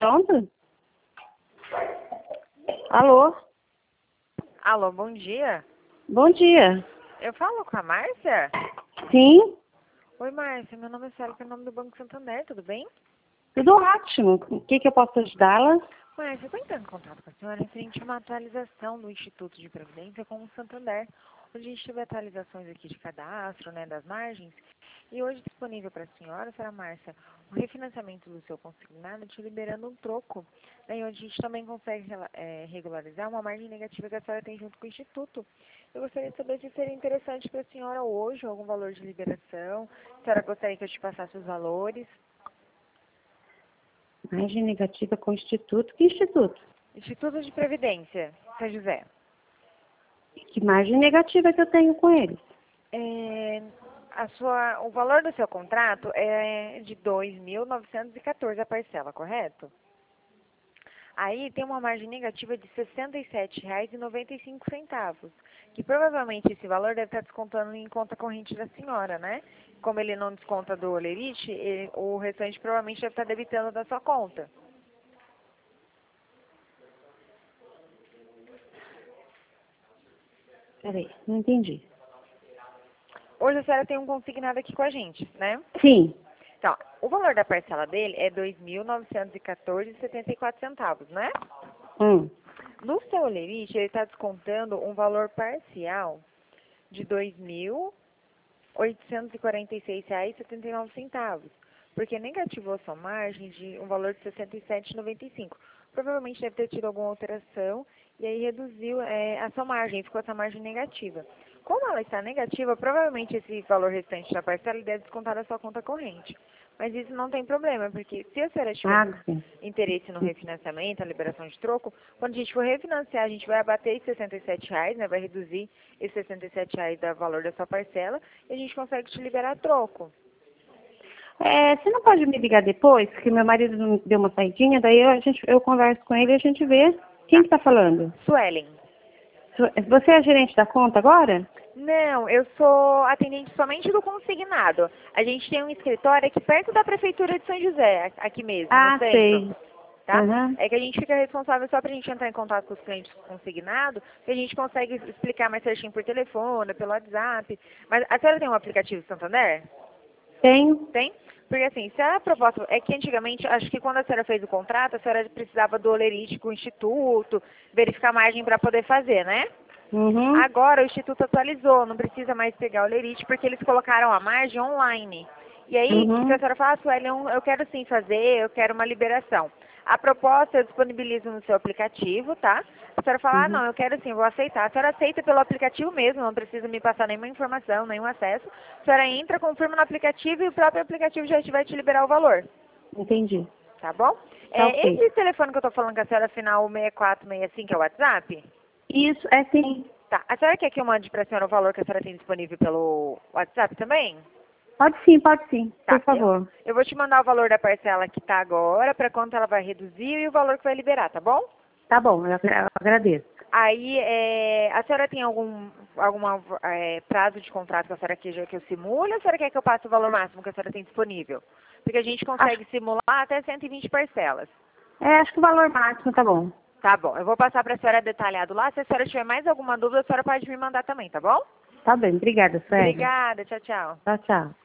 Pronto? Alô? Alô, bom dia. Bom dia. Eu falo com a Márcia? Sim, Oi, Márcia. Meu nome é Célia, em nome do Banco Santander, tudo bem? tudo ótimo. O que eu posso ajudá-la? Márcia, eu estou entrando em contato com a senhora referente a uma atualização do Instituto de Previdência com o Santander, onde a gente teve atualizações aqui de cadastro, né, das margens, e hoje disponível para a senhora Márcia, o refinanciamento do seu consignado te liberando um troco, né, e onde a gente também consegue regularizar uma margem negativa que a senhora tem junto com o Instituto. Eu gostaria de saber se seria interessante para a senhora hoje algum valor de liberação, se a senhora gostaria que eu te passasse os valores. Margem negativa com o Instituto. Que Instituto? Instituto de Previdência, São José. Que margem negativa que eu tenho com eles? O valor do seu contrato é de 2.914 a parcela, correto? Aí tem uma margem negativa de R$ 67,95, que provavelmente esse valor deve estar descontando em conta corrente da senhora, né? Como ele não desconta do Olerite, o restante provavelmente deve estar debitando da sua conta. Peraí, não entendi. Hoje a senhora tem um consignado aqui com a gente, né? Sim. Então, o valor da parcela dele é R$ 2.914,74, né? No seu Olerite, ele está descontando um valor parcial de R$ 2.846,79, porque negativou a sua margem de um valor de R$ 67,95. Provavelmente deve ter tido alguma alteração e aí reduziu a sua margem, ficou essa margem negativa. Como ela está negativa, provavelmente esse valor restante da parcela ele deve descontar da sua conta corrente. Mas isso não tem problema, porque se a senhora tiver interesse no refinanciamento, a liberação de troco, quando a gente for refinanciar, a gente vai abater esses R$ 67, né? Vai reduzir esses R$ 67 do valor da sua parcela e a gente consegue te liberar troco. Você não pode me ligar depois, porque meu marido não deu uma saidinha, daí eu converso com ele e a gente vê. Quem que tá falando? Suelen. Você é a gerente da conta agora? Não, eu sou atendente somente do consignado. A gente tem um escritório aqui perto da Prefeitura de São José, aqui mesmo, no centro. Sei. Tá? Uhum. É que a gente fica responsável só pra gente entrar em contato com os clientes consignados, que a gente consegue explicar mais certinho por telefone, pelo WhatsApp. Mas a senhora tem um aplicativo Santander? Tenho. Tem? Porque assim, se a proposta... É que antigamente, acho que quando a senhora fez o contrato, a senhora precisava do Olerite com o Instituto, verificar a margem para poder fazer, né? Uhum. Agora o Instituto atualizou, não precisa mais pegar o Olerite, porque eles colocaram a margem online. E aí, se a senhora fala, Sueli, eu quero sim fazer, eu quero uma liberação. A proposta eu disponibilizo no seu aplicativo, tá? A senhora fala, não, eu quero sim, vou aceitar. A senhora aceita pelo aplicativo mesmo, não precisa me passar nenhuma informação, nenhum acesso. A senhora entra, confirma no aplicativo e o próprio aplicativo já vai te liberar o valor. Entendi. Tá bom? Tá ok. Esse telefone que eu tô falando com a senhora, final 6465, é o WhatsApp? Isso, é sim. Tá. A senhora quer que eu mande pra senhora o valor que a senhora tem disponível pelo WhatsApp também? Pode sim, Tá. por favor. Eu vou te mandar o valor da parcela que tá agora, pra quanto ela vai reduzir e o valor que vai liberar, tá bom? Tá bom, eu agradeço. Aí, a senhora tem algum prazo de contrato que a senhora quer que eu simule ou a senhora quer que eu passe o valor máximo que a senhora tem disponível? Porque a gente consegue simular até 120 parcelas. Acho que o valor máximo tá bom. Tá bom, eu vou passar pra senhora detalhado lá. Se a senhora tiver mais alguma dúvida, a senhora pode me mandar também, tá bom? Tá bem, obrigada, Sueli. Obrigada, tchau, tchau. Tchau, tchau.